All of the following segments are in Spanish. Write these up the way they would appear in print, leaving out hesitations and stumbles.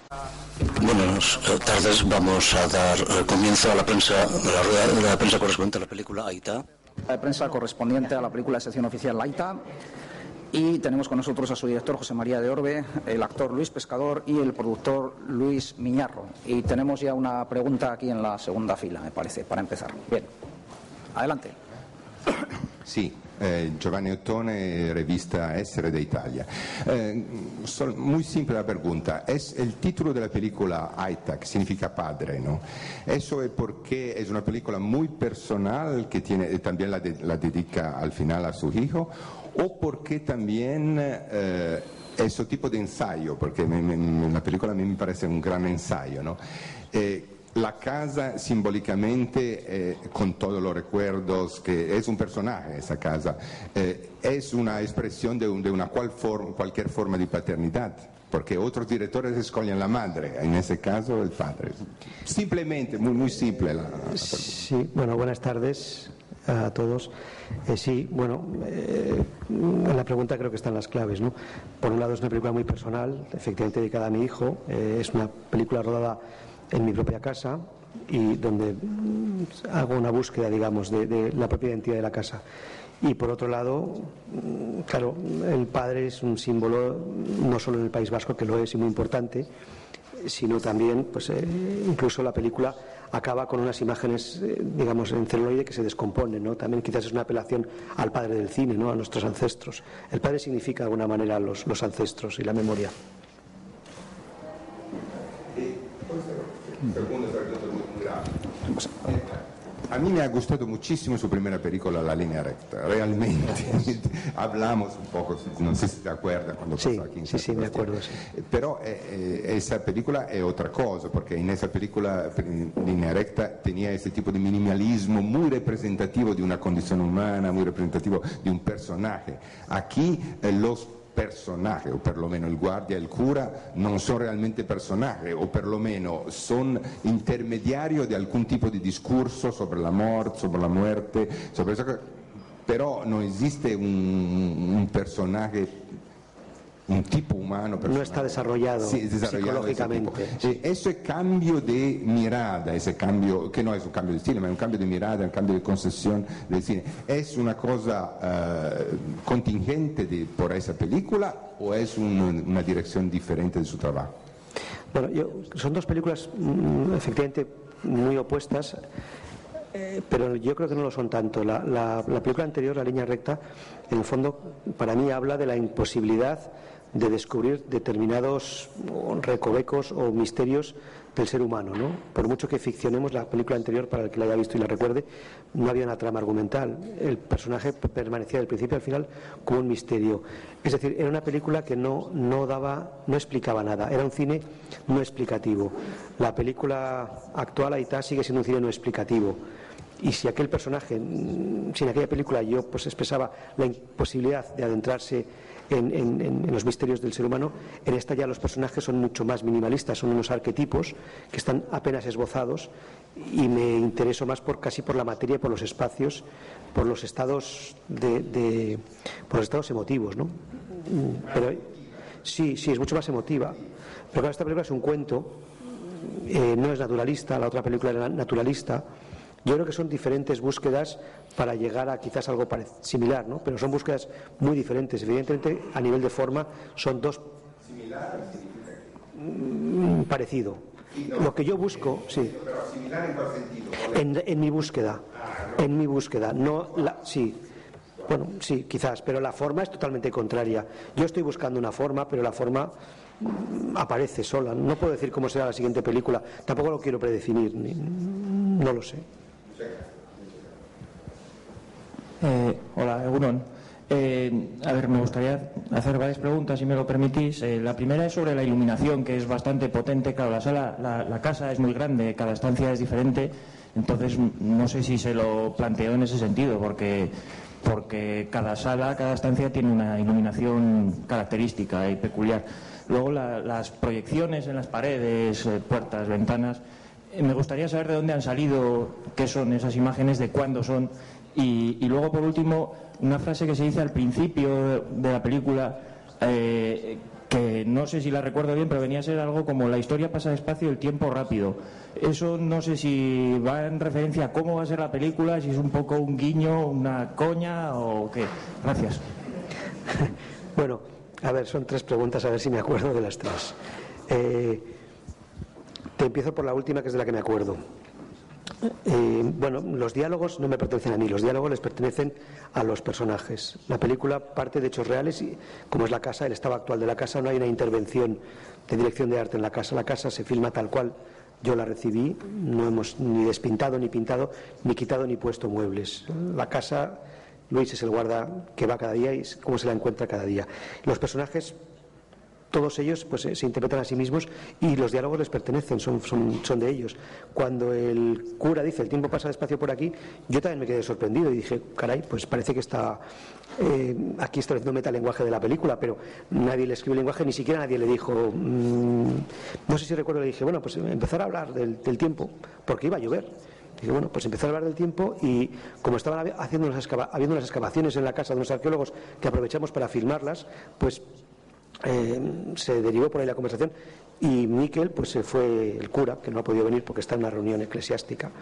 Buenas tardes. Vamos a dar comienzo a la rueda de la prensa correspondiente a la película Aita. La prensa correspondiente a la película de sección oficial Aita. Y tenemos con nosotros a su director José María de Orbe, el actor Luis Pescador y el productor Luis Miñarro. Y tenemos ya una pregunta aquí en la segunda fila, me parece, para empezar. Bien, adelante. Sí, Giovanni Ottone, revista Essere de Italia. Muy simple la pregunta. Es el título de la película Aita, que significa padre, ¿no? Eso es porque es una película muy personal que tiene, también la dedica al final a su hijo, o porque también es un tipo de ensayo, porque la película a mí me parece un gran ensayo, ¿no? La casa simbólicamente, con todos los recuerdos, que es un personaje esa casa, es una expresión de cualquier forma de paternidad, porque otros directores escogen la madre, en ese caso el padre. Simplemente, muy simple la pregunta. Sí, bueno, buenas tardes a todos. Sí, bueno, en la pregunta creo que están las claves, ¿no? Por un lado es una película muy personal, efectivamente dedicada a mi hijo, es una película rodada en mi propia casa y donde hago una búsqueda, digamos, de la propia identidad de la casa. Y por otro lado, claro, el padre es un símbolo no solo en el País Vasco, que lo es y muy importante, sino también, pues incluso la película acaba con unas imágenes, digamos, en celuloide que se descomponen, ¿no? También quizás es una apelación al padre del cine, ¿no? A nuestros ancestros. El padre significa de alguna manera los ancestros y la memoria. A mí me ha gustado muchísimo su primera película, La línea recta, realmente. Hablamos un poco, no sé si te acuerdas cuando pasó aquí en Sí, me acuerdo. Sí. Pero esa película es otra cosa, porque en esa película, Línea recta, tenía ese tipo de minimalismo muy representativo de una condición humana, muy representativo de un personaje. Aquí los personajes, o perlomeno il guardia e il cura, non sono realmente personajes, o perlomeno sono intermediario di alcun tipo di discorso sobre la muerte, sobre eso, però non esiste un personaje, un tipo humano. No está desarrollado, psicológicamente. Ese cambio de mirada, ese cambio, que no es un cambio de estilo, ma è un cambio de mirada, un cambio de concesión del cine, ¿es una cosa contingente por esa película o es una dirección diferente de su trabajo? Bueno, son dos películas efectivamente muy opuestas, pero yo creo que no lo son tanto. La película anterior, La línea recta, en el fondo para mí habla de la imposibilidad de descubrir determinados recovecos o misterios del ser humano, ¿no? Por mucho que ficcionemos la película anterior, para el que la haya visto y la recuerde, no había una trama argumental. El personaje permanecía del principio al final como un misterio. Es decir, era una película que no explicaba nada. Era un cine no explicativo. La película actual, Aita, sigue siendo un cine no explicativo. Y si aquel personaje, si en aquella película yo pues expresaba la imposibilidad de adentrarse en los misterios del ser humano, en esta ya los personajes son mucho más minimalistas, son unos arquetipos que están apenas esbozados, y me intereso más casi por la materia, por los espacios, por los estados por los estados emotivos, ¿no? Pero sí, es mucho más emotiva. Pero claro, esta película es un cuento, no es naturalista, la otra película era naturalista. Yo creo que son diferentes búsquedas para llegar a quizás algo similar, ¿no? Pero son búsquedas muy diferentes. Evidentemente, a nivel de forma, son dos. ¿Similar? Parecido. Lo que yo busco, sí. ¿Pero similar en cuál sentido? En mi búsqueda. En mi búsqueda. Sí. Bueno, sí, quizás, pero la forma es totalmente contraria. Yo estoy buscando una forma, pero la forma aparece sola. No puedo decir cómo será la siguiente película. Tampoco lo quiero predefinir. No lo sé. Hola, Egunon. A ver, me gustaría hacer varias preguntas, si me lo permitís. La primera es sobre la iluminación, que es bastante potente. Claro, la casa es muy grande, cada estancia es diferente, entonces no sé si se lo planteó en ese sentido, porque cada estancia tiene una iluminación característica y peculiar. Luego las proyecciones en las paredes, puertas, ventanas. Me gustaría saber de dónde han salido, qué son esas imágenes, de cuándo son. Y luego, por último, una frase que se dice al principio de la película, que no sé si la recuerdo bien, pero venía a ser algo como la historia pasa despacio y el tiempo rápido. Eso no sé si va en referencia a cómo va a ser la película, si es un poco un guiño, una coña o qué. Gracias. Bueno, a ver, son 3 preguntas, a ver si me acuerdo de las 3. Te empiezo por la última, que es de la que me acuerdo. Bueno, los diálogos no me pertenecen a mí, los diálogos les pertenecen a los personajes. La película parte de hechos reales y, como es la casa, el estado actual de la casa, no hay una intervención de dirección de arte en la casa se filma tal cual yo la recibí, no hemos ni despintado, ni pintado, ni quitado, ni puesto muebles. La casa, Luis es el guarda que va cada día y es como se la encuentra cada día. Los personajes, todos ellos pues se interpretan a sí mismos y los diálogos les pertenecen, son de ellos. Cuando el cura dice el tiempo pasa despacio por aquí, yo también me quedé sorprendido y dije, caray, pues parece que está aquí estableciendo metalenguaje de la película, pero nadie le escribió el lenguaje, ni siquiera nadie le dijo, no sé si recuerdo, le dije, bueno, pues empezar a hablar del tiempo, porque iba a llover. Dije, bueno, pues empezar a hablar del tiempo y como estaban habiendo unas excavaciones en la casa de unos arqueólogos que aprovechamos para filmarlas, pues se derivó por ahí la conversación y Miquel, pues se fue, el cura, que no ha podido venir porque está en una reunión eclesiástica,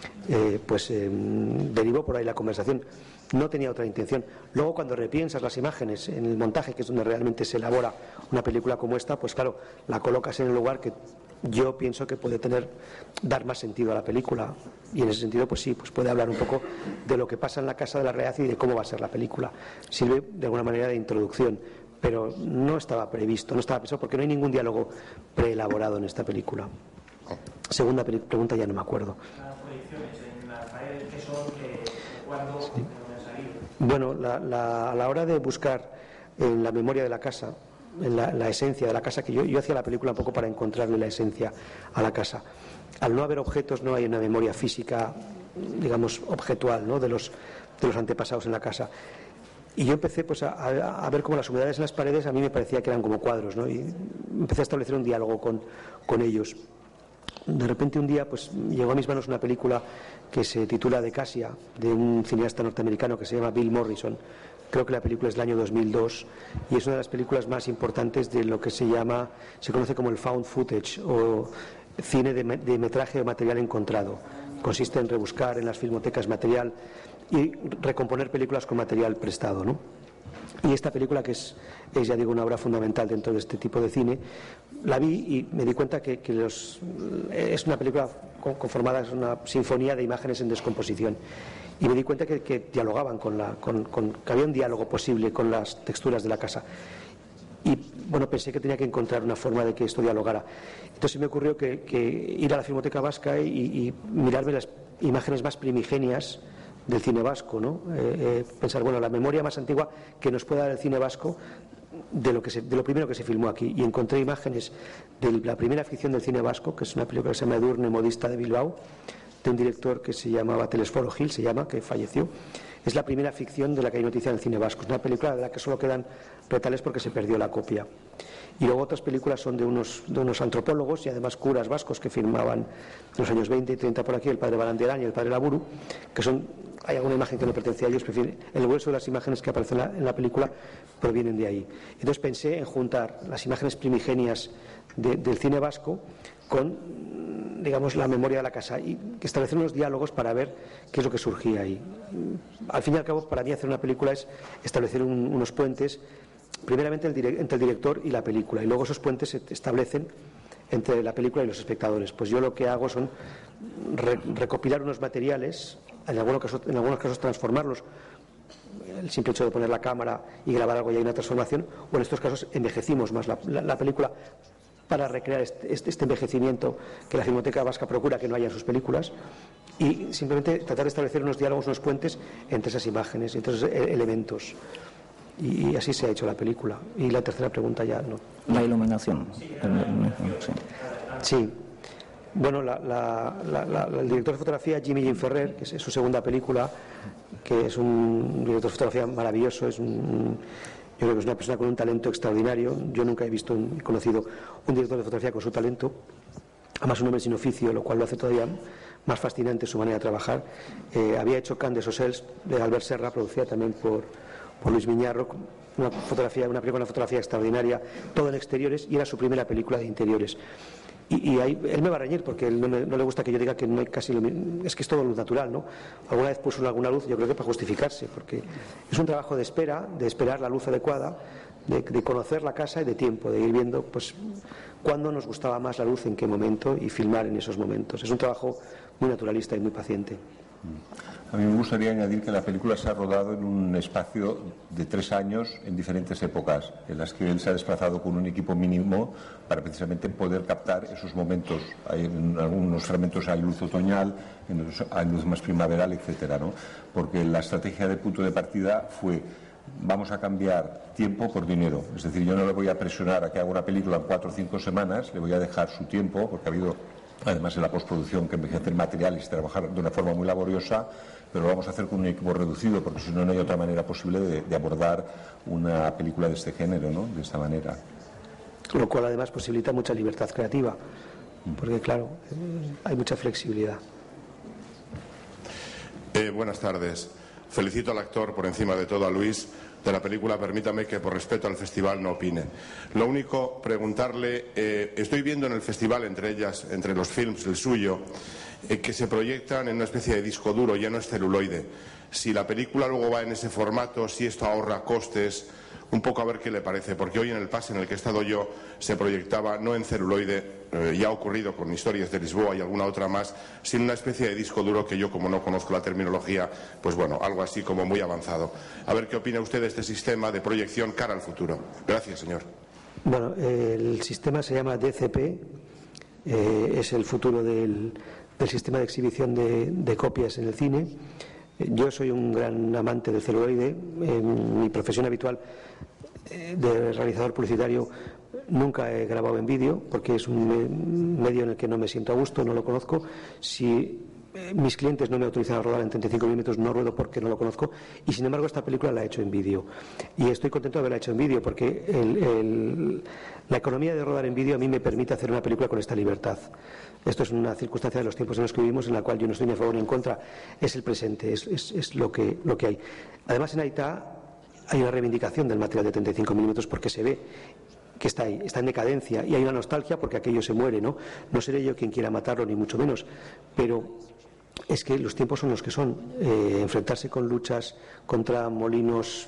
derivó por ahí la conversación. No tenía otra intención. Luego, cuando repiensas las imágenes en el montaje, que es donde realmente se elabora una película como esta, pues claro, la colocas en el lugar que yo pienso que puede dar más sentido a la película, y en ese sentido pues sí, pues puede hablar un poco de lo que pasa en la casa de la realidad y de cómo va a ser la película. Sirve de alguna manera de introducción, pero no estaba previsto, no estaba pensado, porque no hay ningún diálogo preelaborado en esta película. Segunda pregunta, ya no me acuerdo. Las proyecciones en las paredes, ¿qué son? ¿Cuándo? Sí. Bueno, a la hora de buscar en la memoria de la casa, en la esencia de la casa, que yo hacía la película un poco para encontrarle la esencia a la casa. Al no haber objetos, no hay una memoria física, digamos, objetual, ¿no?, de los antepasados en la casa. Y yo empecé pues a ver como las humedades en las paredes a mí me parecía que eran como cuadros, ¿no? Y empecé a establecer un diálogo con ellos. De repente un día pues llegó a mis manos una película que se titula Decasia, de un cineasta norteamericano que se llama Bill Morrison. Creo que la película es del año 2002 y es una de las películas más importantes de lo que se conoce como el found footage, o cine de metraje o material encontrado. Consiste en rebuscar en las filmotecas material y recomponer películas con material prestado, ¿no? Y esta película, que es ya digo una obra fundamental dentro de este tipo de cine, la vi y me di cuenta que es una película conformada, es una sinfonía de imágenes en descomposición, y me di cuenta que dialogaban que había un diálogo posible con las texturas de la casa. Y bueno, pensé que tenía que encontrar una forma de que esto dialogara. Entonces me ocurrió que ir a la Filmoteca Vasca y mirarme las imágenes más primigenias del cine vasco, ¿no? Pensar, bueno, la memoria más antigua que nos pueda dar el cine vasco de lo primero que se filmó aquí, y encontré imágenes de la primera ficción del cine vasco, que es una película que se llama Edurne, modista de Bilbao, de un director que se llamaba Telesforo Gil, que falleció. Es la primera ficción de la que hay noticia en el cine vasco. Es una película de la que solo quedan retales porque se perdió la copia. Y luego otras películas son de unos antropólogos y además curas vascos que filmaban en los años 20 y 30 por aquí, el padre Barandiarán y el padre Laburu, que hay alguna imagen que no pertenece a ellos, el grueso de las imágenes que aparecen en la película provienen de ahí. Entonces pensé en juntar las imágenes primigenias del cine vasco con, digamos, la memoria de la casa y establecer unos diálogos para ver qué es lo que surgía ahí. Al fin y al cabo, para mí hacer una película es establecer unos puentes, primeramente entre el director y la película, y luego esos puentes se establecen entre la película y los espectadores. Pues yo lo que hago son recopilar unos materiales, en algunos casos transformarlos, el simple hecho de poner la cámara y grabar algo y hay una transformación, o en estos casos envejecimos más la película para recrear este envejecimiento que la Filmoteca Vasca procura que no haya en sus películas, y simplemente tratar de establecer unos diálogos, unos puentes entre esas imágenes, entre esos elementos. Y así se ha hecho la película. Y la tercera pregunta ya no. La iluminación. Sí. Bueno, el director de fotografía, Jimmy Jim Ferrer, que es su segunda película, que es un director de fotografía maravilloso, yo creo que es una persona con un talento extraordinario. Yo nunca he conocido un director de fotografía con su talento, además un hombre sin oficio, lo cual lo hace todavía más fascinante su manera de trabajar. Había hecho Can de Sossels de Albert Serra, producida también por Luis Miñarro, una película con una fotografía extraordinaria, todo en exteriores, y era su primera película de interiores. Y ahí, él me va a reñir porque él no le gusta que yo diga que no hay casi es que es todo luz natural, ¿no? Alguna vez puso alguna luz, yo creo que para justificarse, porque es un trabajo de espera, de esperar la luz adecuada, de conocer la casa y de tiempo, de ir viendo pues cuándo nos gustaba más la luz, en qué momento, y filmar en esos momentos. Es un trabajo muy naturalista y muy paciente. A mí me gustaría añadir que la película se ha rodado en un espacio de 3 años en diferentes épocas, en las que él se ha desplazado con un equipo mínimo para precisamente poder captar esos momentos. En algunos fragmentos hay luz otoñal, en otros hay luz más primaveral, etcétera, ¿no? Porque la estrategia de punto de partida fue: vamos a cambiar tiempo por dinero. Es decir, yo no le voy a presionar a que haga una película en 4 o 5 semanas, le voy a dejar su tiempo, porque ha habido además en la postproducción que envejecer materiales y trabajar de una forma muy laboriosa, pero lo vamos a hacer con un equipo reducido, porque si no, no hay otra manera posible de abordar una película de este género, ¿no? De esta manera. Lo cual además posibilita mucha libertad creativa, porque claro, hay mucha flexibilidad. Buenas tardes. Felicito al actor, por encima de todo a Luis, de la película. Permítame que por respeto al festival no opine. Lo único, preguntarle, estoy viendo en el festival, entre los films, el suyo, que se proyectan en una especie de disco duro, ya no es celuloide. Si la película luego va en ese formato, si esto ahorra costes, un poco a ver qué le parece, porque hoy en el pase en el que he estado yo se proyectaba no en celuloide, ya ha ocurrido con Historias de Lisboa y alguna otra más, sino una especie de disco duro que yo, como no conozco la terminología, pues bueno, algo así como muy avanzado. A ver qué opina usted de este sistema de proyección cara al futuro. Gracias, señor. Bueno, el sistema se llama DCP, es el futuro del sistema de exhibición de copias en el cine. Yo soy un gran amante del celuloide. En mi profesión habitual de realizador publicitario nunca he grabado en vídeo, porque es un medio en el que no me siento a gusto, no lo conozco. Si mis clientes no me autorizan a rodar en 35 milímetros, no ruedo porque no lo conozco, y sin embargo esta película la he hecho en vídeo. Y estoy contento de haberla hecho en vídeo, porque la economía de rodar en vídeo a mí me permite hacer una película con esta libertad. Esto es una circunstancia de los tiempos en los que vivimos, en la cual yo no estoy ni a favor ni en contra. Es el presente, es lo que hay. Además, en Aita hay una reivindicación del material de 35 milímetros, porque se ve que está ahí, está en decadencia, y hay una nostalgia porque aquello se muere, ¿no? No seré yo quien quiera matarlo, ni mucho menos, pero es que los tiempos son los que son. Enfrentarse con luchas contra molinos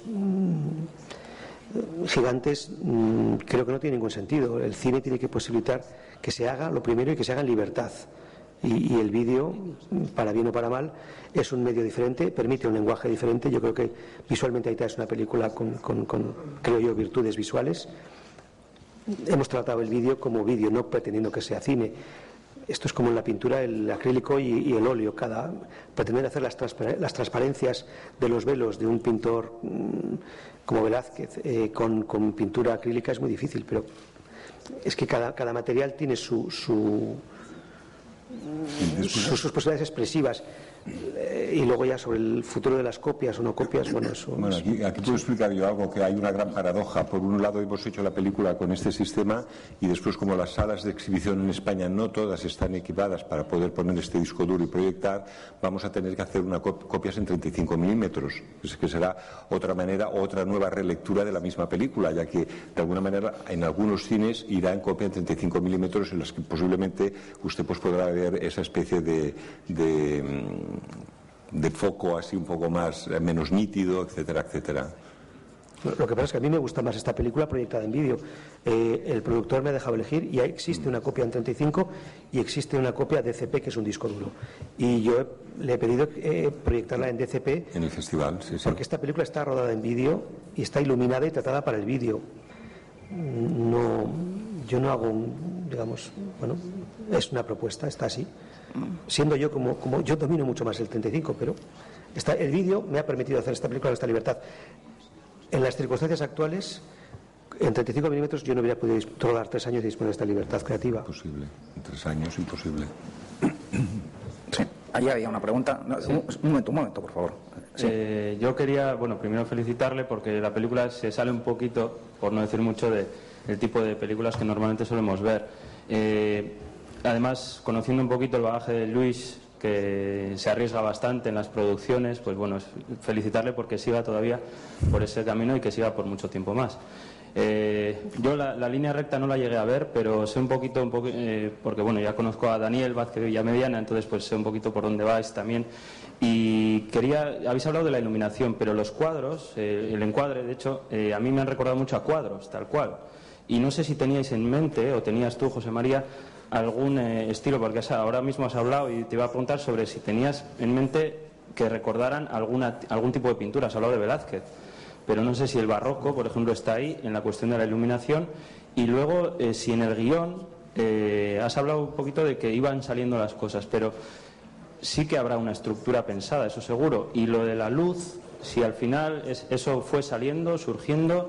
gigantes creo que no tiene ningún sentido. El cine tiene que posibilitar que se haga lo primero y que se haga en libertad. Y el vídeo, para bien o para mal, es un medio diferente, permite un lenguaje diferente. Yo creo que visualmente Aita es una película con creo yo, virtudes visuales. Hemos tratado el vídeo como vídeo, no pretendiendo que sea cine. Esto es como en la pintura, el acrílico y el óleo. Pretender hacer las transparencias de los velos de un pintor como Velázquez con pintura acrílica es muy difícil, pero es que cada material tiene sus posibilidades expresivas. Y luego ya sobre el futuro de las copias o no copias, bueno, eso... Bueno, aquí puedo explicar yo algo, que hay una gran paradoja. Por un lado hemos hecho la película con este sistema, y después, como las salas de exhibición en España no todas están equipadas para poder poner este disco duro y proyectar, vamos a tener que hacer copias en 35 milímetros, que será otra manera, otra nueva relectura de la misma película, ya que de alguna manera en algunos cines irá en copia en 35 milímetros, en las que posiblemente usted pues podrá ver esa especie de foco así un poco menos nítido, etcétera, etcétera. Lo que pasa es que a mí me gusta más esta película proyectada en vídeo. El productor me ha dejado elegir, y existe una copia en 35 y existe una copia DCP, que es un disco duro. Y yo le he pedido proyectarla en DCP en el festival, sí. Porque esta película está rodada en vídeo y está iluminada y tratada para el vídeo. Yo no hago es una propuesta, está así. Siendo yo como yo domino mucho más el 35, pero el vídeo me ha permitido hacer esta película con esta libertad. En las circunstancias actuales, en 35 milímetros yo no hubiera podido rodar 3 años y disponer de esta libertad creativa. Imposible, en 3 años imposible. Sí, allí había una pregunta. No, un momento, por favor. Sí. Yo quería, primero felicitarle, porque la película se sale un poquito, por no decir mucho, del tipo de películas que normalmente solemos ver. Además, conociendo un poquito el bagaje de Luis, que se arriesga bastante en las producciones, pues bueno, felicitarle porque siga todavía por ese camino y que siga por mucho tiempo más. Yo la línea recta no la llegué a ver, pero sé un poquito, porque bueno, ya conozco a Daniel Vázquez Villamediana, entonces pues sé un poquito por dónde vais también. Y habéis hablado de la iluminación, pero los cuadros, el encuadre, de hecho, a mí me han recordado mucho a cuadros, tal cual. Y no sé si teníais en mente, o tenías tú, José María, algún estilo, porque ahora mismo has hablado y te iba a preguntar sobre si tenías en mente que recordaran algún tipo de pintura. Has hablado de Velázquez, pero no sé si el barroco, por ejemplo, está ahí en la cuestión de la iluminación. Y luego, si en el guión has hablado un poquito de que iban saliendo las cosas, pero sí que habrá una estructura pensada, eso seguro. Y lo de la luz, si al final eso fue saliendo, surgiendo,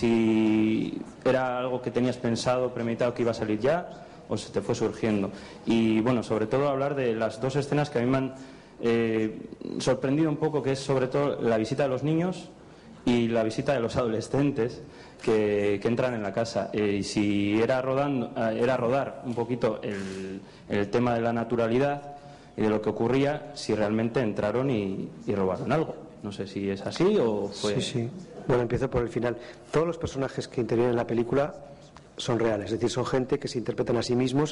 si era algo que tenías pensado, premeditado que iba a salir ya, o se te fue surgiendo. Y bueno, sobre todo hablar de las dos escenas que a mí me han sorprendido un poco, que es sobre todo la visita de los niños y la visita de los adolescentes que entran en la casa. Y si era rodar un poquito el tema de la naturalidad y de lo que ocurría, si realmente entraron y robaron algo. No sé si es así o fue... Sí. Bueno, empiezo por el final. Todos los personajes que intervienen en la película son reales, es decir, son gente que se interpretan a sí mismos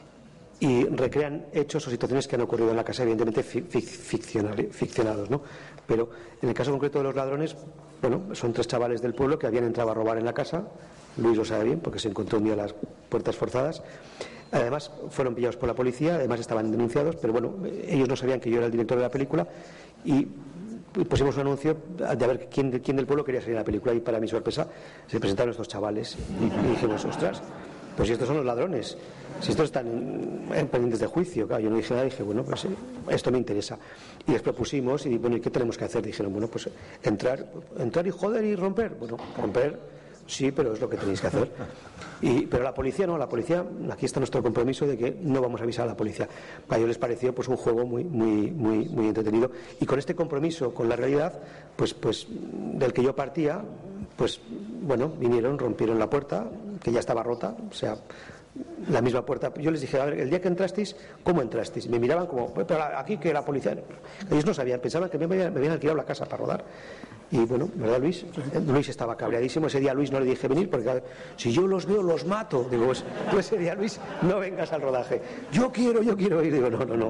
y recrean hechos o situaciones que han ocurrido en la casa, evidentemente ficcionados, ¿no? Pero en el caso concreto de los ladrones, bueno, son 3 chavales del pueblo que habían entrado a robar en la casa. Luis lo sabe bien porque se encontró un día las puertas forzadas. Además fueron pillados por la policía, además estaban denunciados, pero bueno, ellos no sabían que yo era el director de la película y pusimos un anuncio de a ver quién del pueblo quería salir en la película, y para mi sorpresa se presentaron estos chavales y dijimos, ostras, pues si estos son los ladrones, si estos están pendientes de juicio. Claro, yo no dije nada, dije, bueno, pues esto me interesa. Y les propusimos, y bueno, ¿y qué tenemos que hacer? Dijeron, bueno, pues entrar y joder y romper. Bueno, romper sí, pero es lo que tenéis que hacer. Pero la policía no, aquí está nuestro compromiso de que no vamos a avisar a la policía. A ellos les pareció pues un juego muy entretenido, y con este compromiso con la realidad, pues del que yo partía, pues bueno, vinieron, rompieron la puerta, que ya estaba rota, o sea, la misma puerta. Yo les dije, a ver, el día que entrasteis, ¿cómo entrasteis? Y me miraban como, pero aquí que la policía... Ellos no sabían, pensaban que me habían alquilado la casa para rodar. Y bueno, ¿verdad, Luis? Luis estaba cabreadísimo. Ese día a Luis no le dije venir porque si yo los veo los mato. Digo, pues ese día, Luis, no vengas al rodaje. Yo quiero ir. Digo, no.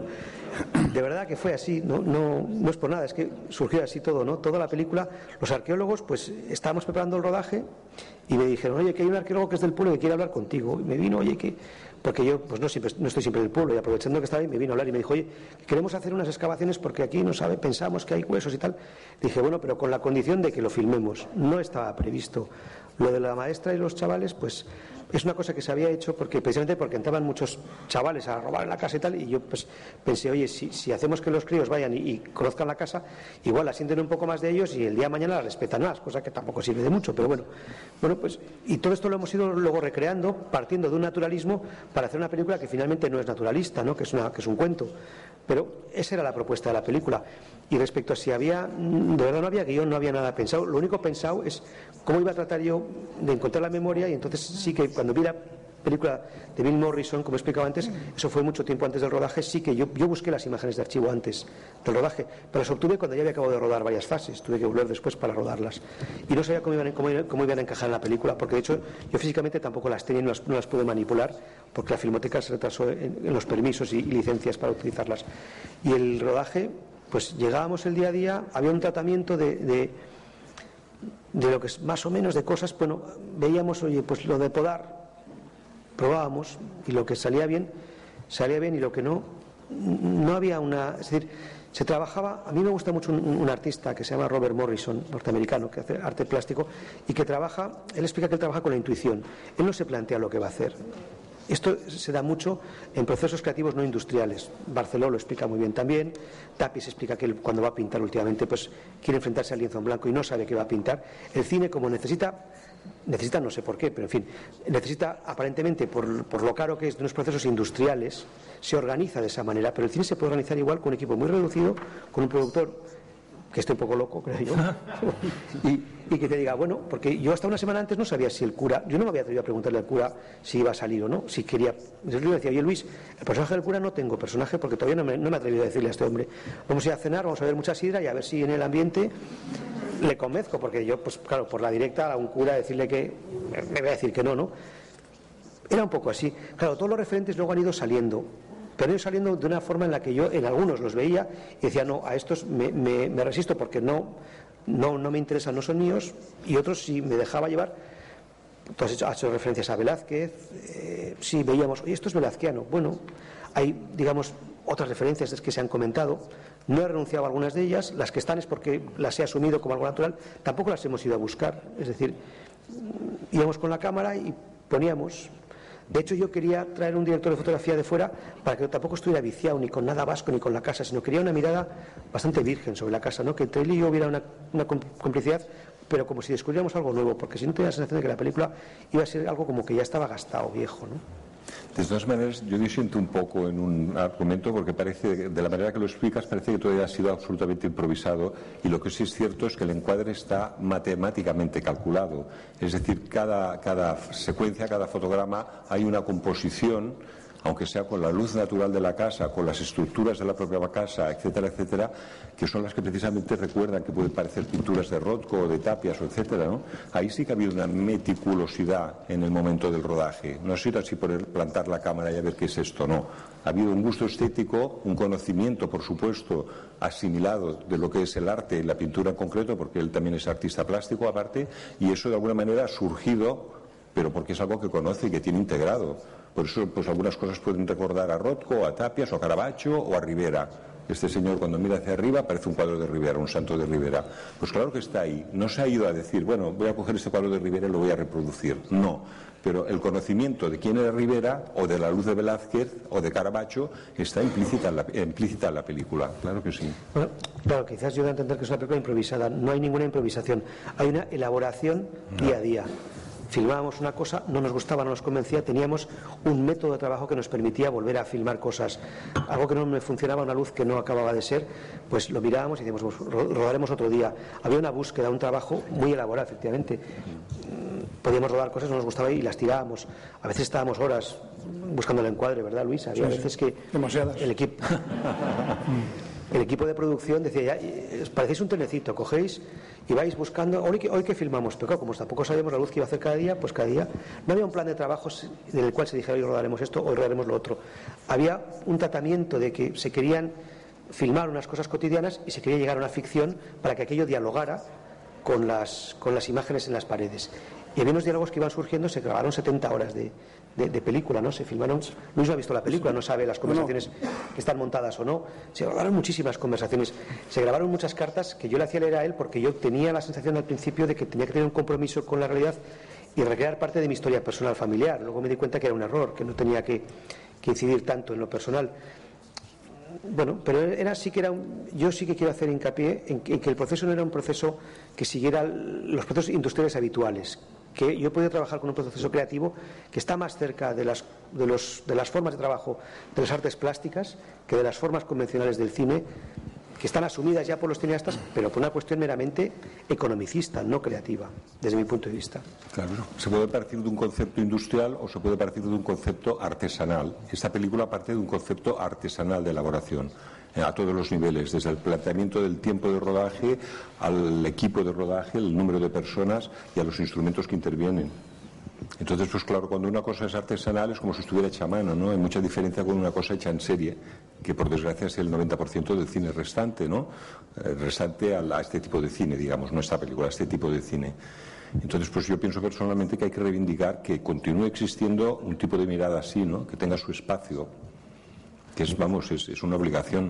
De verdad que fue así, no es por nada, es que surgió así todo, ¿no? Toda la película, los arqueólogos, pues estábamos preparando el rodaje y me dijeron, oye, que hay un arqueólogo que es del pueblo que quiere hablar contigo. Y me vino, oye, que... Porque yo pues no estoy siempre en el pueblo, y aprovechando que estaba ahí me vino a hablar y me dijo, oye, queremos hacer unas excavaciones porque aquí pensamos que hay huesos y tal. Dije, bueno, pero con la condición de que lo filmemos. No estaba previsto. Lo de la maestra y los chavales, pues es una cosa que se había hecho precisamente porque entraban muchos chavales a robar en la casa y tal, y yo pues pensé, oye, si hacemos que los críos vayan y conozcan la casa, igual la sienten un poco más de ellos y el día de mañana la respetan más, cosa que tampoco sirve de mucho, pero bueno, pues y todo esto lo hemos ido luego recreando, partiendo de un naturalismo para hacer una película que finalmente no es naturalista, ¿no? que es un cuento. Pero esa era la propuesta de la película. Y respecto a si había, de verdad no había guión, no había nada pensado. Lo único pensado es cómo iba a tratar yo de encontrar la memoria, y entonces sí que cuando vi la película de Bill Morrison, como he explicado antes, eso fue mucho tiempo antes del rodaje, sí que yo busqué las imágenes de archivo antes del rodaje, pero las obtuve cuando ya había acabado de rodar varias fases, tuve que volver después para rodarlas. Y no sabía cómo iban a encajar en la película, porque de hecho yo físicamente tampoco las tenía, no las pude manipular, porque la Filmoteca se retrasó en los permisos y licencias para utilizarlas. Y el rodaje, pues llegábamos el día a día, había un tratamiento de lo que es más o menos de cosas, bueno, veíamos, oye, pues lo de podar, probábamos, y lo que salía bien, y lo que no había es decir, se trabajaba. A mí me gusta mucho un artista que se llama Robert Morrison, norteamericano, que hace arte plástico, y que él explica que él trabaja con la intuición, él no se plantea lo que va a hacer. Esto se da mucho en procesos creativos no industriales. Barceló lo explica muy bien también. Tapis explica que él, cuando va a pintar últimamente, pues quiere enfrentarse al lienzo en blanco y no sabe qué va a pintar. El cine, como necesita, no sé por qué, pero en fin, necesita aparentemente, por lo caro que es de unos procesos industriales, se organiza de esa manera, pero el cine se puede organizar igual con un equipo muy reducido, con un productor que esté un poco loco, creo yo, y que te diga, bueno, porque yo hasta una semana antes no sabía si el cura, yo no me había atrevido a preguntarle al cura si iba a salir o no, si quería. Entonces yo le decía, oye Luis, el personaje del cura no tengo personaje porque todavía no me he atrevido a decirle a este hombre, vamos a ir a cenar, vamos a ver mucha sidra y a ver si en el ambiente le convenzco, porque yo, pues claro, por la directa a un cura decirle que me voy a decir que no. Era un poco así. Claro, todos los referentes luego han ido saliendo, pero han ido saliendo de una forma en la que yo en algunos los veía y decía, no, a estos me resisto porque no me interesan, no son míos, y otros sí me dejaba llevar. Tú has hecho referencias a Velázquez, sí, veíamos, oye, esto es velazquiano. Bueno, hay, digamos, otras referencias que se han comentado, no he renunciado a algunas de ellas, las que están es porque las he asumido como algo natural, tampoco las hemos ido a buscar, es decir, íbamos con la cámara y poníamos. De hecho, yo quería traer un director de fotografía de fuera para que tampoco estuviera viciado ni con nada vasco ni con la casa, sino quería una mirada bastante virgen sobre la casa, ¿no? Que entre él y yo hubiera una complicidad, pero como si descubriéramos algo nuevo, porque si no tenía la sensación de que la película iba a ser algo como que ya estaba gastado, viejo, ¿no? De todas maneras, yo disiento un poco en un argumento porque parece, de la manera que lo explicas, parece que todo ha sido absolutamente improvisado, y lo que sí es cierto es que el encuadre está matemáticamente calculado. Es decir, cada secuencia, cada fotograma, hay una composición, aunque sea con la luz natural de la casa, con las estructuras de la propia casa, etcétera, etcétera, que son las que precisamente recuerdan que pueden parecer pinturas de Rothko o de Tapias, o etcétera, ¿no? Ahí sí que ha habido una meticulosidad en el momento del rodaje. No ha sido así por plantar la cámara y a ver qué es esto, no. Ha habido un gusto estético, un conocimiento, por supuesto, asimilado de lo que es el arte y la pintura en concreto, porque él también es artista plástico aparte, y eso de alguna manera ha surgido, pero porque es algo que conoce y que tiene integrado. Por eso, pues algunas cosas pueden recordar a Rothko, a Tapias, o a Caravaggio, o a Rivera. Este señor, cuando mira hacia arriba, parece un cuadro de Rivera, un santo de Rivera. Pues claro que está ahí. No se ha ido a decir, bueno, voy a coger este cuadro de Rivera y lo voy a reproducir. No. Pero el conocimiento de quién era Rivera, o de la luz de Velázquez, o de Caravaggio, está implícita en la película. Claro que sí. Bueno, claro, quizás yo voy a entender que es una película improvisada. No hay ninguna improvisación. Hay una elaboración día a día. Filmábamos una cosa, no nos gustaba, no nos convencía, teníamos un método de trabajo que nos permitía volver a filmar cosas. Algo que no me funcionaba, una luz que no acababa de ser, pues lo mirábamos y decíamos, pues, rodaremos otro día. Había una búsqueda, un trabajo muy elaborado, efectivamente. Podíamos rodar cosas, no nos gustaba y las tirábamos. A veces estábamos horas buscando el encuadre, ¿verdad, Luis? Había veces que demasiadas. El equipo de producción decía, ya, parecéis un trenecito, cogéis y vais buscando, hoy que filmamos, pero claro, como tampoco sabíamos la luz que iba a hacer cada día, pues cada día no había un plan de trabajo en el cual se dijera, hoy rodaremos esto, hoy rodaremos lo otro. Había un tratamiento de que se querían filmar unas cosas cotidianas y se quería llegar a una ficción para que aquello dialogara con las imágenes en las paredes. Y había unos diálogos que iban surgiendo, se grabaron 70 horas de película, ¿no? Se filmaron, Luis no ha visto la película, no sabe las conversaciones que están montadas o no. Se grabaron muchísimas conversaciones, se grabaron muchas cartas que yo le hacía leer a él porque yo tenía la sensación al principio de que tenía que tener un compromiso con la realidad y recrear parte de mi historia personal familiar. Luego me di cuenta que era un error, que no tenía que incidir tanto en lo personal. Bueno, pero yo sí que quiero hacer hincapié en que el proceso no era un proceso que siguiera los procesos industriales habituales, que yo he podido trabajar con un proceso creativo que está más cerca de las formas de trabajo de las artes plásticas que de las formas convencionales del cine, que están asumidas ya por los cineastas, pero por una cuestión meramente economicista, no creativa, desde mi punto de vista. Claro, se puede partir de un concepto industrial o se puede partir de un concepto artesanal. Esta película parte de un concepto artesanal de elaboración, a todos los niveles, desde el planteamiento del tiempo de rodaje, al equipo de rodaje, el número de personas y a los instrumentos que intervienen. Entonces, pues claro, cuando una cosa es artesanal es como si estuviera hecha a mano, ¿no? Hay mucha diferencia con una cosa hecha en serie, que por desgracia es el 90% del cine restante, ¿no? Restante a este tipo de cine, digamos, no esta película, a este tipo de cine. Entonces, pues yo pienso personalmente que hay que reivindicar que continúe existiendo un tipo de mirada así, ¿no? Que tenga su espacio, que es, vamos, es una obligación.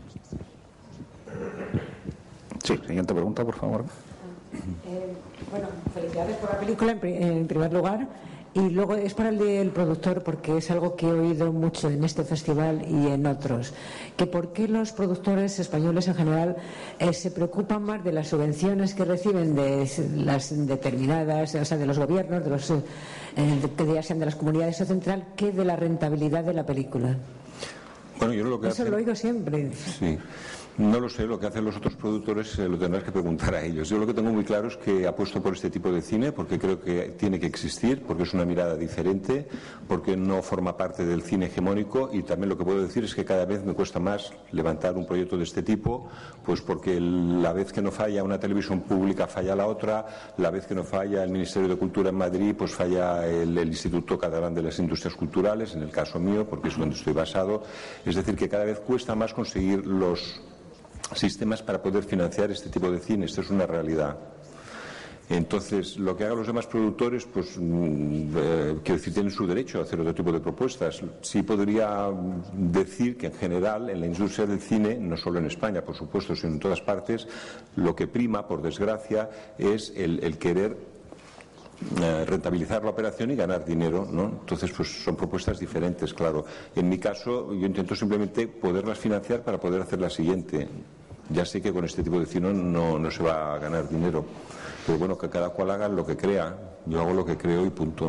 Sí, siguiente pregunta, por favor. Bueno, felicidades por la película en primer lugar, y luego es para el del productor, porque es algo que he oído mucho en este festival y en otros, que por qué los productores españoles en general se preocupan más de las subvenciones que reciben de las determinadas, o sea, de los gobiernos, que ya sean de las comunidades o central, que de la rentabilidad de la película. Bueno, yo lo que eso lo he oído siempre. Sí. No lo sé, lo que hacen los otros productores lo tendrás que preguntar a ellos. Yo lo que tengo muy claro es que apuesto por este tipo de cine porque creo que tiene que existir, porque es una mirada diferente, porque no forma parte del cine hegemónico, y también lo que puedo decir es que cada vez me cuesta más levantar un proyecto de este tipo, pues porque la vez que no falla una televisión pública falla la otra, la vez que no falla el Ministerio de Cultura en Madrid, pues falla el Instituto Catalán de las Industrias Culturales, en el caso mío, porque es donde estoy basado. Es decir, que cada vez cuesta más conseguir los sistemas para poder financiar este tipo de cine. Esto es una realidad. Entonces, lo que hagan los demás productores, pues quiero decir, tienen su derecho a hacer otro tipo de propuestas. Sí podría decir que en general en la industria del cine, no solo en España, por supuesto, sino en todas partes, lo que prima, por desgracia, es el querer rentabilizar la operación y ganar dinero, ¿no? Entonces, pues son propuestas diferentes, claro. En mi caso, yo intento simplemente poderlas financiar para poder hacer la siguiente. Ya sé que con este tipo de cine no se va a ganar dinero, pero bueno, que cada cual haga lo que crea. Yo hago lo que creo y punto.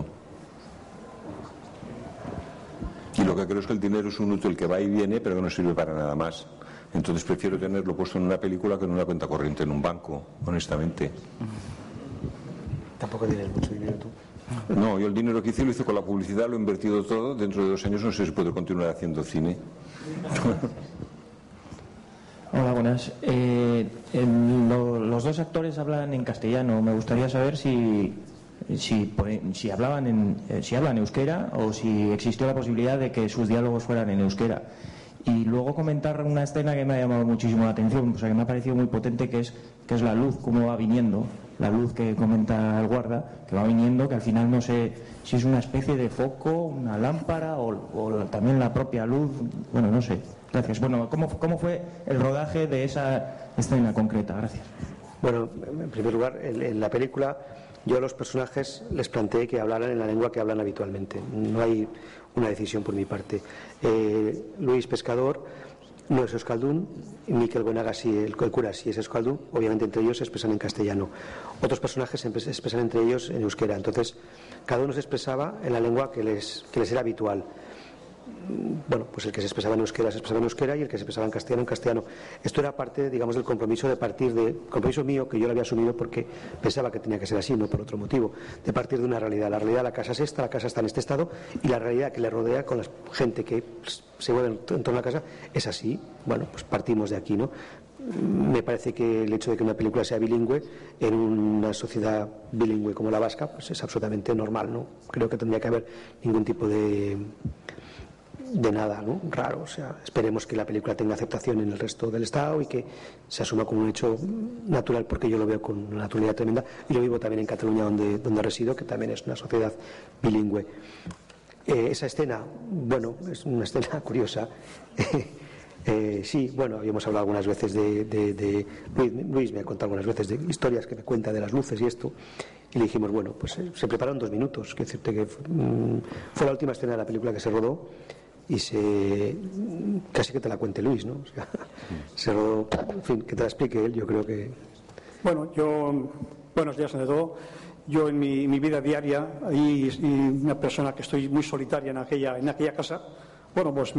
Y lo que creo es que el dinero es un útil que va y viene, pero que no sirve para nada más. Entonces prefiero tenerlo puesto en una película que en una cuenta corriente en un banco, honestamente. Tampoco tienes mucho dinero tú. No, yo el dinero que hice lo hice con la publicidad, lo he invertido todo. Dentro de 2 años no sé si puedo continuar haciendo cine. Hola, buenas. Los dos actores hablan en castellano. Me gustaría saber si hablan euskera o si existió la posibilidad de que sus diálogos fueran en euskera. Y luego comentar una escena que me ha llamado muchísimo la atención, o sea, que me ha parecido muy potente, que es la luz, cómo va viniendo, la luz que comenta el guarda, que va viniendo, que al final no sé si es una especie de foco, una lámpara o también la propia luz, bueno, no sé. Gracias. Bueno, ¿cómo fue el rodaje de esa escena concreta? Gracias. Bueno, en primer lugar, en la película yo a los personajes les planteé que hablaran en la lengua que hablan habitualmente. No hay una decisión por mi parte. Luis Pescador no es euskaldún, y Mikel Buenaga sí, el cura sí es euskaldún. Obviamente entre ellos se expresan en castellano. Otros personajes se expresan entre ellos en euskera. Entonces cada uno se expresaba en la lengua que les era habitual. Bueno, pues el que se expresaba en euskera y el que se expresaba en castellano. Esto era parte, digamos, del compromiso compromiso mío, que yo lo había asumido porque pensaba que tenía que ser así, no por otro motivo, de partir de una realidad. La realidad, la casa es esta, la casa está en este estado, y la realidad que le rodea con la gente que se mueve en torno a la casa es así. Bueno, pues partimos de aquí, ¿no? Me parece que el hecho de que una película sea bilingüe en una sociedad bilingüe como la vasca, pues es absolutamente normal, ¿no? Creo que tendría que haber ningún tipo de nada, ¿no?, raro. O sea, esperemos que la película tenga aceptación en el resto del Estado y que se asuma como un hecho natural, porque yo lo veo con una naturalidad tremenda, y lo vivo también en Cataluña, donde resido, que también es una sociedad bilingüe. Esa escena, bueno, es una escena curiosa. Sí, bueno, habíamos hablado algunas veces de Luis me ha contado algunas veces de historias que me cuenta de las luces y esto, y le dijimos, bueno, pues se prepararon 2 minutos, que decirte que fue la última escena de la película que se rodó, y casi que te la cuente Luis, ¿no? O sea, se rodó, en fin, que te la explique él. Yo creo que... Bueno, buenos días ante todo. Yo en mi vida diaria, y una persona que estoy muy solitaria en aquella casa, bueno, pues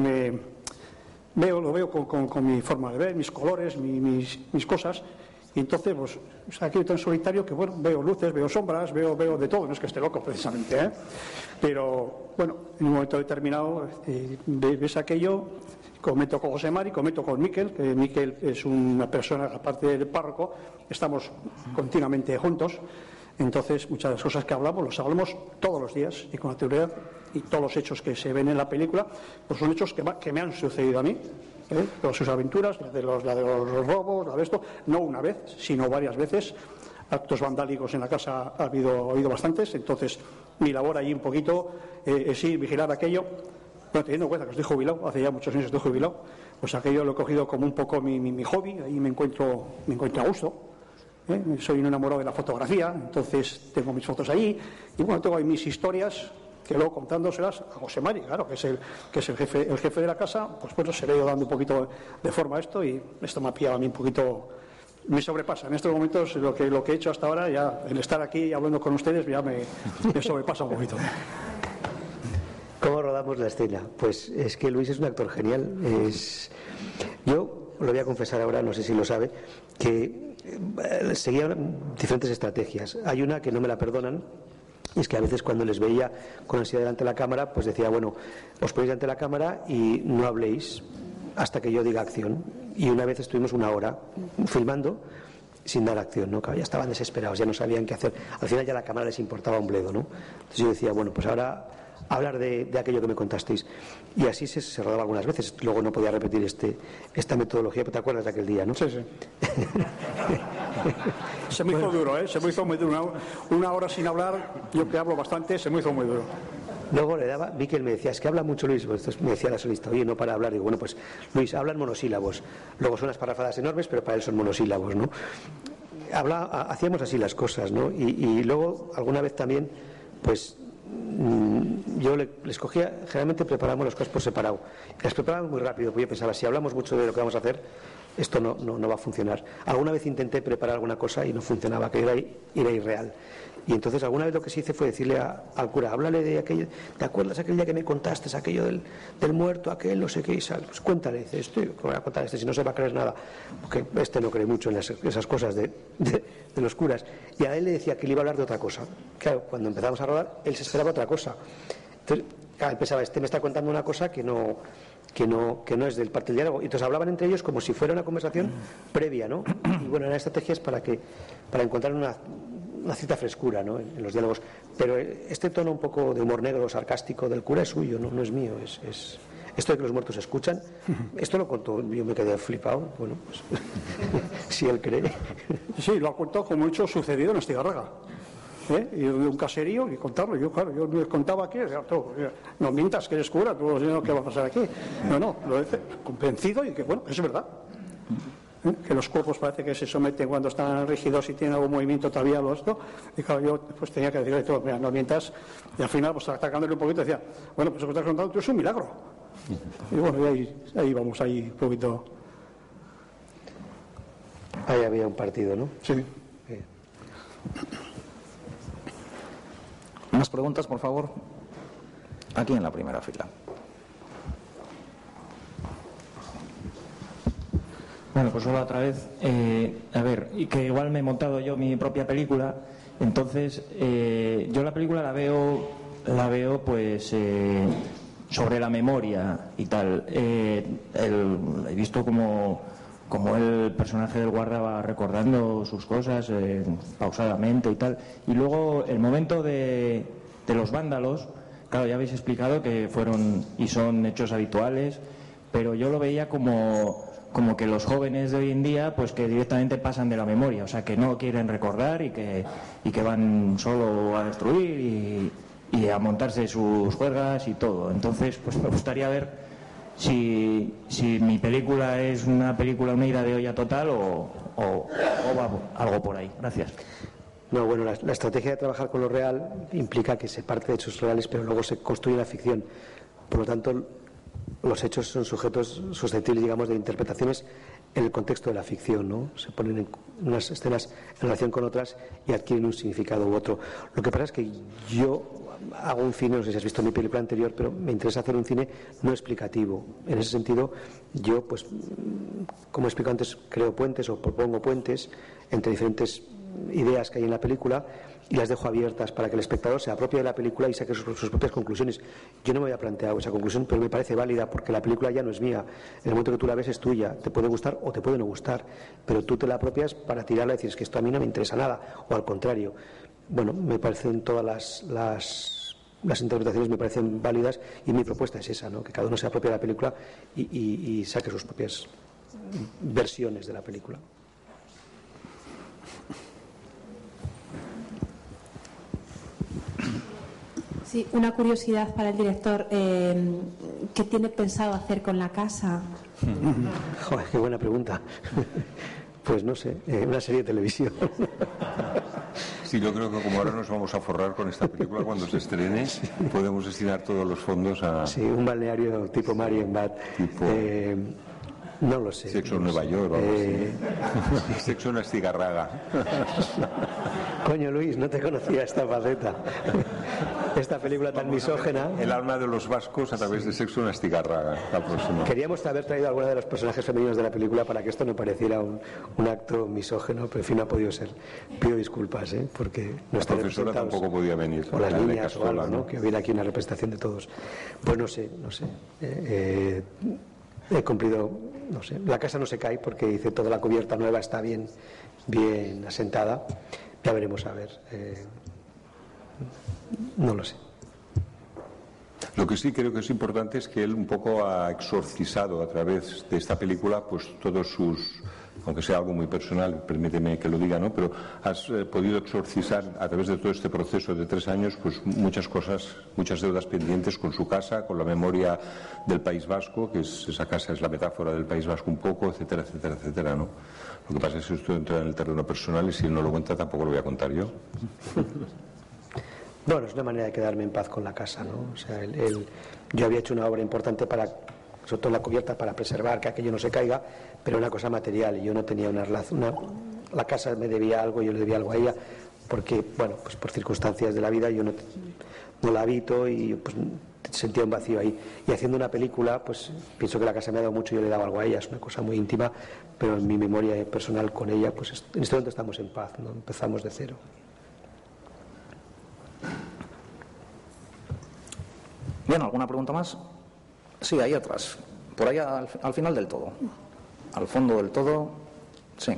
lo veo con mi forma de ver, mis colores, mis cosas. Y entonces, pues, aquí tan solitario que, bueno, veo luces, veo sombras, veo de todo. No es que esté loco, precisamente, ¿eh? Pero, bueno, en un momento determinado ves aquello, comento con José Mari, comento con Mikel, que Mikel es una persona, aparte del párroco, estamos continuamente juntos. Entonces, muchas de las cosas que los hablamos todos los días y con naturalidad, y todos los hechos que se ven en la película, pues son hechos que me han sucedido a mí. Todas sus aventuras, la de los robos, la de esto, no una vez, sino varias veces. Actos vandálicos en la casa ha habido bastantes. Entonces mi labor allí un poquito es ir, vigilar aquello. Bueno, teniendo en cuenta que estoy jubilado, hace ya muchos años estoy jubilado, pues aquello lo he cogido como un poco mi hobby. Ahí me encuentro a gusto. Soy un enamorado de la fotografía, entonces tengo mis fotos allí, y bueno, tengo ahí mis historias que luego contándoselas a José Mari, claro, que es el jefe de la casa. Pues bueno, se le ha ido dando un poquito de forma a esto, y esto me ha pillado a mí un poquito, me sobrepasa. En estos momentos lo que he hecho hasta ahora, ya el estar aquí hablando con ustedes ya me sobrepasa un poquito. ¿Cómo rodamos la escena? Pues es que Luis es un actor genial. Yo lo voy a confesar ahora, no sé si lo sabe, que seguía diferentes estrategias. Hay una que no me la perdonan, y es que a veces cuando les veía con ansiedad delante de la cámara, pues decía, bueno, os ponéis delante de la cámara y no habléis hasta que yo diga acción. Y una vez estuvimos 1 hora filmando sin dar acción, ¿no? Ya estaban desesperados, ya no sabían qué hacer. Al final ya la cámara les importaba un bledo, ¿no? Entonces yo decía, bueno, pues ahora hablar de aquello que me contasteis. Y así se rodaba algunas veces. Luego no podía repetir esta metodología, pero te acuerdas de aquel día, ¿no? Sí. Se me hizo duro, se me hizo muy duro. 1 hora sin hablar, yo que hablo bastante, se me hizo muy duro. Luego vi que él me decía, es que habla mucho Luis. Pues entonces me decía la solista, oye, no para hablar. Digo, bueno, pues Luis, habla en monosílabos. Luego son unas parrafadas enormes, pero para él son monosílabos, ¿no? Hacíamos así las cosas, ¿no? Y luego, alguna vez también, pues yo les cogía, generalmente preparamos las cosas por separado. Las preparábamos muy rápido, porque yo pensaba, si hablamos mucho de lo que vamos a hacer, esto no va a funcionar. Alguna vez intenté preparar alguna cosa y no funcionaba, que era irreal. Y entonces alguna vez lo que sí hice fue decirle al cura, háblale de aquello, ¿te acuerdas aquel día que me contaste aquello del muerto, aquel no sé qué? Y pues cuéntale, dice, ¿qué voy a contar si no se va a creer nada? Porque no cree mucho en esas cosas de los curas. Y a él le decía que le iba a hablar de otra cosa. Claro, cuando empezamos a rodar, él se esperaba otra cosa. Entonces, claro, él pensaba, me está contando una cosa que no es del parte del diálogo. Y entonces hablaban entre ellos como si fuera una conversación previa, ¿no? Y bueno, eran estrategias para encontrar una cierta frescura, ¿no? En los diálogos. Pero este tono un poco de humor negro, sarcástico del cura es suyo, no es mío. Es esto de que los muertos escuchan, esto lo contó, yo me quedé flipado. Bueno, pues si él cree. Sí, lo ha contado como hecho sucedido en Astigarraga. Y de un caserío y contarlo. Yo les contaba aquí, no mientas que eres cura, tú no sabes qué va a pasar aquí. No, lo he convencido y que bueno, es verdad. Que los cuerpos parece que se someten cuando están rígidos y tienen algún movimiento todavía y claro, yo pues tenía que decirle todo, mira, no mientas, y al final pues atacándole un poquito decía, bueno, pues lo que estás contando tú es un milagro. Y bueno, ahí vamos, ahí un poquito. Ahí había un partido, ¿no? Sí. ¿Más preguntas, por favor? Aquí en la primera fila. Bueno, pues solo otra vez, a ver, y que igual me he montado yo mi propia película, entonces yo la película la veo pues sobre la memoria y tal. He visto como el personaje del guarda va recordando sus cosas pausadamente y tal, y luego el momento de los vándalos, claro, ya habéis explicado que fueron y son hechos habituales, pero yo lo veía como que los jóvenes de hoy en día pues que directamente pasan de la memoria, o sea que no quieren recordar y que van solo a destruir y a montarse sus juergas y todo. Entonces pues me gustaría ver si mi película es una ida de olla total o va algo por ahí. Gracias. No, bueno, la estrategia de trabajar con lo real implica que se parte de hechos reales pero luego se construye la ficción. Por lo tanto, los hechos son sujetos susceptibles, digamos, de interpretaciones en el contexto de la ficción, ¿no? Se ponen en unas escenas en relación con otras y adquieren un significado u otro. Lo que pasa es que yo hago un cine, no sé si has visto mi película anterior, pero me interesa hacer un cine no explicativo. En ese sentido, yo, pues, como he explicado antes, creo puentes o propongo puentes entre diferentes ideas que hay en la película y las dejo abiertas para que el espectador se apropie de la película y saque sus propias conclusiones. Yo no me había planteado esa conclusión, pero me parece válida porque la película ya no es mía. En el momento que tú la ves es tuya, te puede gustar o te puede no gustar, pero tú te la apropias para tirarla y decir, es que esto a mí no me interesa nada, o al contrario. Bueno, me parecen todas las interpretaciones me parecen válidas y mi propuesta es esa, ¿no? Que cada uno se apropie de la película y saque sus propias versiones de la película. Sí, una curiosidad para el director. ¿Qué tiene pensado hacer con la casa? Joder, qué buena pregunta. Pues no sé, una serie de televisión. Sí, yo creo que como ahora nos vamos a forrar con esta película cuando se estrene, podemos destinar todos los fondos a... Sí, un balneario tipo Marienbad. No lo sé. Sexo en Nueva York o algo así. Sexo en Astigarraga. Coño, Luis, no te conocía esta faceta. esta película tan misógena. El alma de los vascos a través de Sexo en Astigarraga, la próxima. Queríamos haber traído a alguna de los personajes femeninos de la película para que esto no pareciera un acto misógeno, pero en fin, no ha podido ser. Pido disculpas, porque no está. La profesora tampoco podía venir. O las niñas o algo, ¿no? Que hubiera aquí una representación de todos. Pues no sé. He cumplido, no sé. La casa no se cae porque dice toda la cubierta nueva está bien asentada. Ya veremos a ver. No lo sé. Lo que sí creo que es importante es que él un poco ha exorcizado a través de esta película pues todos sus, aunque sea algo muy personal, permíteme que lo diga, ¿no? Pero has podido exorcizar a través de todo este proceso de 3 años pues muchas cosas, muchas deudas pendientes con su casa, con la memoria del País Vasco, que esa casa es la metáfora del País Vasco un poco, etcétera, etcétera, etcétera, ¿no? Lo que pasa es que esto entra en el terreno personal y si él no lo cuenta tampoco lo voy a contar yo. Bueno, es una manera de quedarme en paz con la casa, ¿no? O sea, yo había hecho una obra importante sobre todo en la cubierta, para preservar que aquello no se caiga, pero una cosa material, y yo no tenía una relación, la casa me debía algo, yo le debía algo a ella, porque, bueno, pues por circunstancias de la vida yo no la habito y pues sentía un vacío ahí. Y haciendo una película, pues pienso que la casa me ha dado mucho y yo le he dado algo a ella, es una cosa muy íntima, pero en mi memoria personal con ella, pues en este momento estamos en paz, ¿no? Empezamos de cero. Bien, ¿alguna pregunta más? Sí, ahí atrás. Por ahí al final del todo. Al fondo del todo. Sí.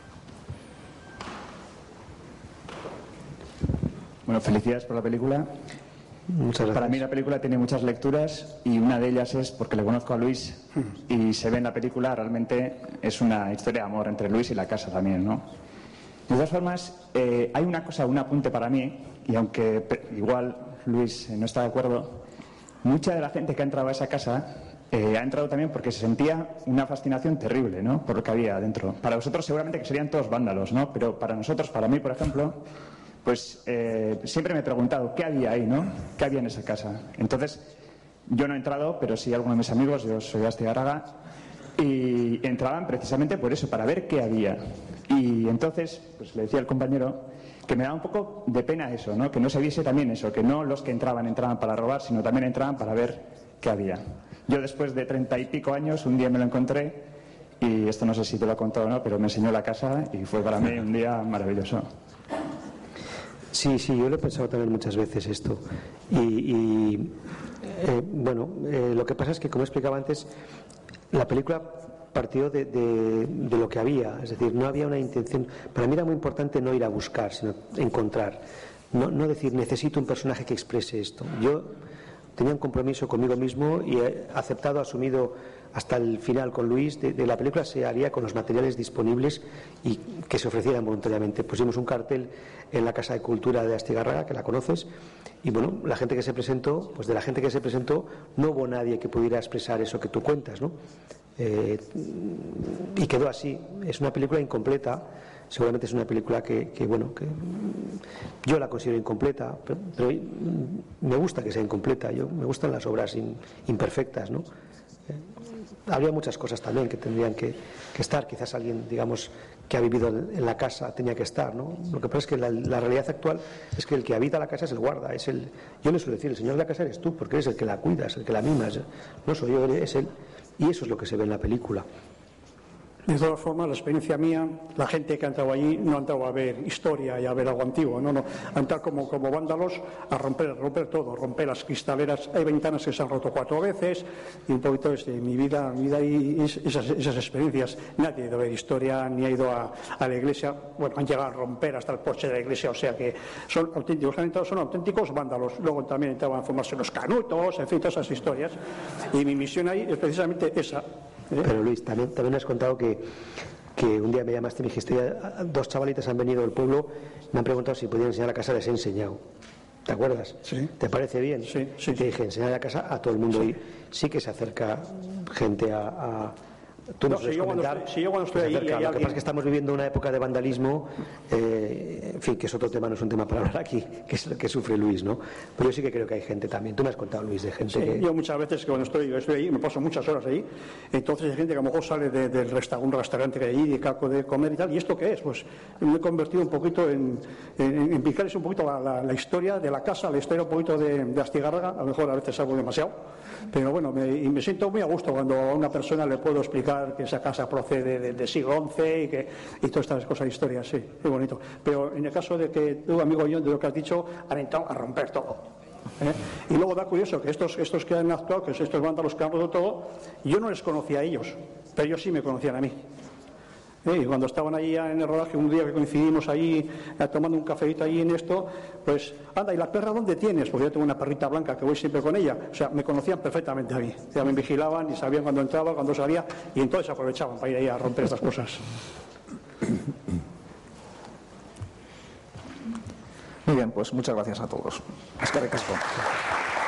Bueno, felicidades por la película. Muchas gracias. Para mí la película tiene muchas lecturas y una de ellas es porque le conozco a Luis y se ve en la película, realmente es una historia de amor entre Luis y la casa también, ¿no? De todas formas, hay una cosa, un apunte para mí, y aunque igual Luis no está de acuerdo, mucha de la gente que ha entrado a esa casa ha entrado también porque se sentía una fascinación terrible, ¿no? Por lo que había dentro. Para vosotros seguramente que serían todos vándalos, ¿no? Pero para nosotros, para mí, por ejemplo, pues siempre me he preguntado qué había ahí, ¿no? ¿Qué había en esa casa? Entonces, yo no he entrado, pero sí algunos de mis amigos, yo soy de Astigarraga, y entraban precisamente por eso, para ver qué había. Y entonces, pues le decía al compañero que me daba un poco de pena eso, ¿no? Que no se viese también eso, que no los que entraban para robar, sino también entraban para ver qué había. Yo después de 30 y pico años, un día me lo encontré, y esto no sé si te lo he contado o no, pero me enseñó la casa y fue para mí un día maravilloso. Sí, yo lo he pensado también muchas veces esto. Lo que pasa es que, como explicaba antes, la película partió de lo que había, es decir, no había una intención. Para mí era muy importante no ir a buscar, sino encontrar. No decir, necesito un personaje que exprese esto. Yo tenía un compromiso conmigo mismo y he aceptado, asumido hasta el final con Luis, de la película se haría con los materiales disponibles y que se ofrecieran voluntariamente. Pusimos un cartel en la Casa de Cultura de Astigarraga, que la conoces, y bueno, la gente que se presentó, pues de la gente que se presentó no hubo nadie que pudiera expresar eso que tú cuentas, ¿no? Y quedó así. Es una película incompleta, seguramente es una película que yo la considero incompleta, pero me gusta que sea incompleta. Me gustan las obras imperfectas, ¿no? Habría muchas cosas también que tendrían que estar. Quizás alguien, digamos, que ha vivido en la casa tenía que estar, ¿no? Lo que pasa es que la realidad actual es que el que habita la casa es el guarda, yo le suelo decir, el señor de la casa eres tú, porque eres el que la cuidas, el que la mimas, no soy yo, es él, y eso es lo que se ve en la película. De todas formas, la experiencia mía, la gente que ha entrado allí no ha entrado a ver historia y a ver algo antiguo, no, ha entrado como vándalos a romper todo, romper las cristaleras. Hay ventanas que se han roto 4 veces y un poquito de mi vida y esas experiencias. Nadie ha ido a ver historia ni ha ido a la iglesia. Bueno, han llegado a romper hasta el porche de la iglesia, o sea que son auténticos vándalos. Luego también entraban a formarse los canutos, en fin, todas esas historias. Y mi misión ahí es precisamente esa. Pero Luis, también has contado que un día me llamaste y me dijiste, 2 chavalitas han venido del pueblo, me han preguntado si podían enseñar la casa, les he enseñado. ¿Te acuerdas? Sí. ¿Te parece bien? Sí. Te dije, enseñar la casa a todo el mundo. Sí. Y sí que se acerca gente a Tú No, nos puedes comentar. si yo cuando estoy ahí... Lo que pasa es que estamos viviendo una época de vandalismo, en fin, que es otro tema, no es un tema para hablar aquí, que es lo que sufre Luis, ¿no? Pero yo sí que creo que hay gente también. Tú me has contado, Luis, de gente que... Yo muchas veces que cuando estoy ahí, me paso muchas horas ahí, entonces hay gente que a lo mejor sale de un restaurante que hay allí, de caco de comer y tal, ¿y esto qué es? Pues me he convertido un poquito en picarles un poquito la historia de la casa, la historia un poquito de Astigarraga, a lo mejor a veces algo demasiado, pero bueno, me siento muy a gusto cuando a una persona le puedo explicar que esa casa procede del siglo XI y todas estas cosas de historia, sí, muy bonito. Pero en el caso de que tú, amigo John, de lo que has dicho, han entrado a romper todo. Y luego da curioso que estos que han actuado, que estos vándalos que han roto todo, yo no les conocía a ellos, pero ellos sí me conocían a mí. Y cuando estaban ahí en el rodaje, un día que coincidimos ahí tomando un cafeíto ahí en esto, pues, anda, ¿y la perra dónde tienes? Porque yo tengo una perrita blanca que voy siempre con ella. O sea, me conocían perfectamente a mí. Ya me vigilaban y sabían cuándo entraba, cuándo salía, y entonces aprovechaban para ir ahí a romper estas cosas. Muy bien, pues muchas gracias a todos. Eskerrik asko.